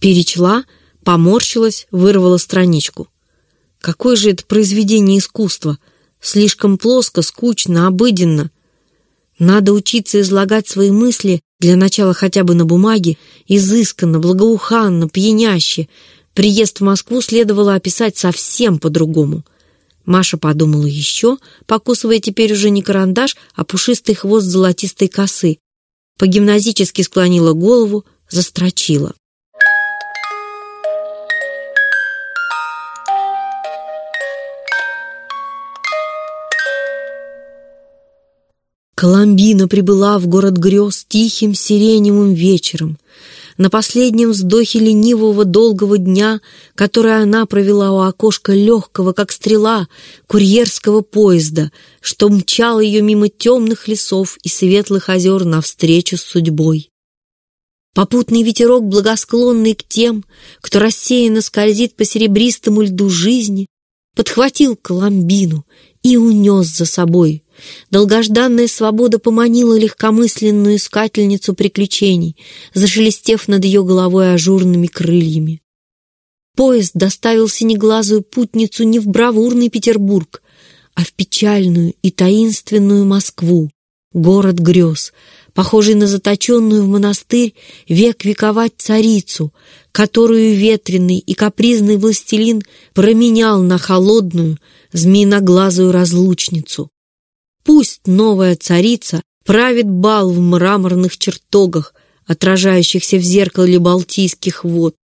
Перечла, поморщилась, вырвала страничку. Какое же это произведение искусства? Слишком плоско, скучно, обыденно. Надо учиться излагать свои мысли, для начала хотя бы на бумаге, изысканно, благоуханно, пьяняще. Приезд в Москву следовало описать совсем по-другому. Маша подумала еще, покусывая теперь уже не карандаш, а пушистый хвост золотистой косы. По-гимназически склонила голову, застрочила. Коломбина прибыла в город грез тихим сиреневым вечером. На последнем вздохе ленивого долгого дня, который она провела у окошка легкого, как стрела, курьерского поезда, что мчал ее мимо темных лесов и светлых озер навстречу с судьбой. Попутный ветерок, благосклонный к тем, кто рассеянно скользит по серебристому льду жизни, подхватил Коломбину и унес за собой. Долгожданная свобода поманила легкомысленную искательницу приключений, зашелестев над ее головой ажурными крыльями. Поезд доставил синеглазую путницу не в бравурный Петербург, а в печальную и таинственную Москву, город грез, похожий на заточенную в монастырь век вековать царицу, которую ветреный и капризный властелин променял на холодную, змеиноглазую разлучницу. Пусть новая царица правит бал в мраморных чертогах, отражающихся в зеркале Балтийских вод.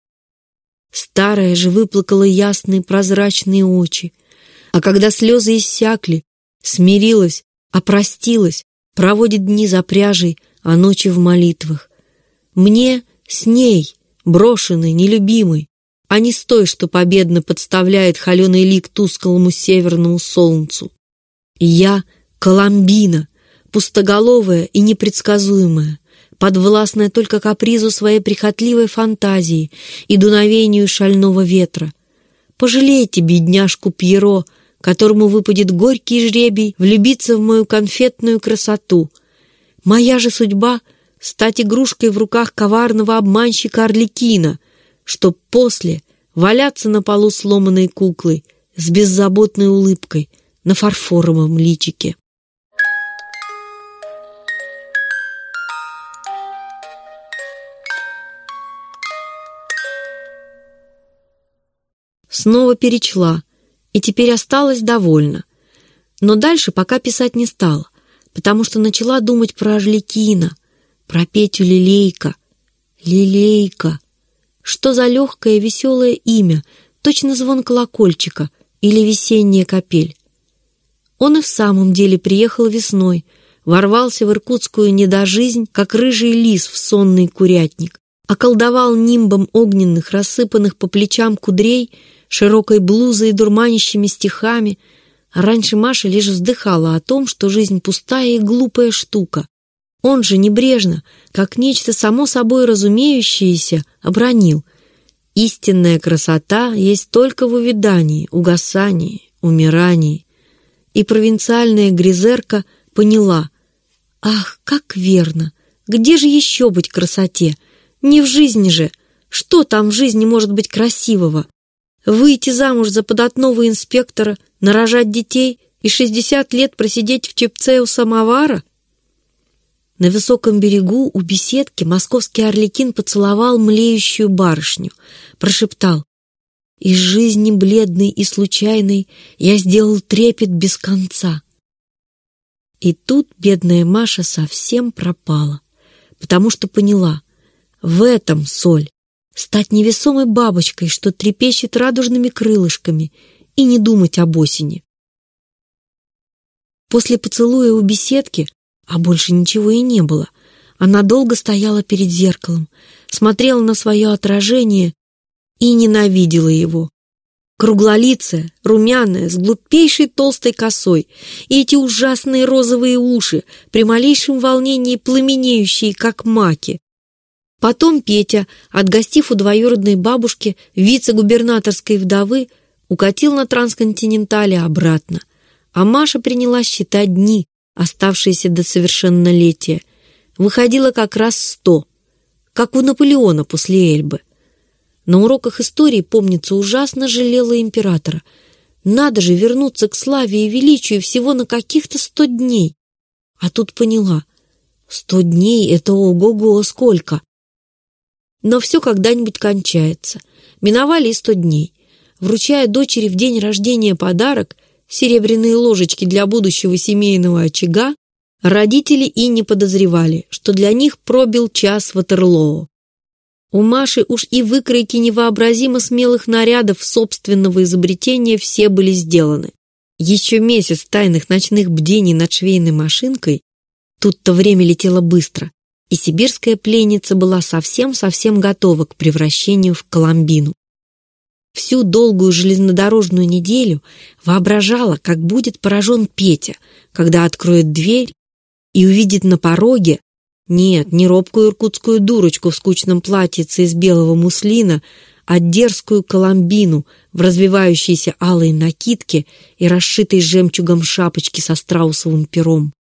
Старая же выплакала ясные прозрачные очи, а когда слезы иссякли, смирилась, опростилась, проводит дни за пряжей, а ночи в молитвах. Мне с ней, брошенной, нелюбимой, а не с той, что победно подставляет холеный лик тусклому северному солнцу. И я — Коломбина, пустоголовая и непредсказуемая, подвластная только капризу своей прихотливой фантазии и дуновению шального ветра. Пожалейте бедняжку Пьеро, которому выпадет горький жребий влюбиться в мою конфетную красоту. Моя же судьба — стать игрушкой в руках коварного обманщика Арлекина, чтоб после валяться на полу сломанной куклой с беззаботной улыбкой на фарфоровом личике. Снова перечла, и теперь осталась довольна. Но дальше пока писать не стала, потому что начала думать про Арлекина, про Петю Лилейка. Лилейка. Что за легкое, веселое имя, точно звон колокольчика или весенняя капель. Он и в самом деле приехал весной, ворвался в иркутскую недожизнь, как рыжий лис в сонный курятник, околдовал нимбом огненных, рассыпанных по плечам кудрей, широкой блузой и дурманящими стихами, а раньше Маша лишь вздыхала о том, что жизнь пустая и глупая штука. Он же небрежно, как нечто само собой разумеющееся, обронил: истинная красота есть только в увядании, угасании, умирании. И провинциальная грезерка поняла: ах, как верно! Где же еще быть красоте? Не в жизни же! Что там в жизни может быть красивого? Выйти замуж за податного инспектора, нарожать детей и 60 лет просидеть в чепце у самовара? На высоком берегу у беседки московский Арлекин поцеловал млеющую барышню, прошептал: из жизни бледной и случайной я сделал трепет без конца. И тут бедная Маша совсем пропала, потому что поняла: в этом соль. Стать невесомой бабочкой, что трепещет радужными крылышками, и не думать об осени. После поцелуя у беседки, а больше ничего и не было, она долго стояла перед зеркалом, смотрела на свое отражение и ненавидела его. Круглолицая, румяная, с глупейшей толстой косой, и эти ужасные розовые уши, при малейшем волнении пламенеющие, как маки. Потом Петя, отгостив у двоюродной бабушки, вице-губернаторской вдовы, укатил на трансконтинентале обратно, а Маша принялась считать дни, оставшиеся до совершеннолетия. Выходило как раз 100, как у Наполеона после Эльбы. На уроках истории, помнится, ужасно жалела императора. Надо же вернуться к славе и величию всего на каких-то 100 дней. А тут поняла, 100 дней — это ого-го сколько. Но все когда-нибудь кончается. Миновали и 100 дней. Вручая дочери в день рождения подарок, серебряные ложечки для будущего семейного очага, родители и не подозревали, что для них пробил час Ватерлоо. У Маши уж и выкройки невообразимо смелых нарядов собственного изобретения все были сделаны. Еще месяц тайных ночных бдений над швейной машинкой, тут-то время летело быстро, и сибирская пленница была совсем-совсем готова к превращению в Коломбину. Всю долгую железнодорожную неделю воображала, как будет поражен Петя, когда откроет дверь и увидит на пороге, нет, не робкую иркутскую дурочку в скучном платьице из белого муслина, а дерзкую Коломбину в развивающейся алой накидке и расшитой жемчугом шапочке со страусовым пером.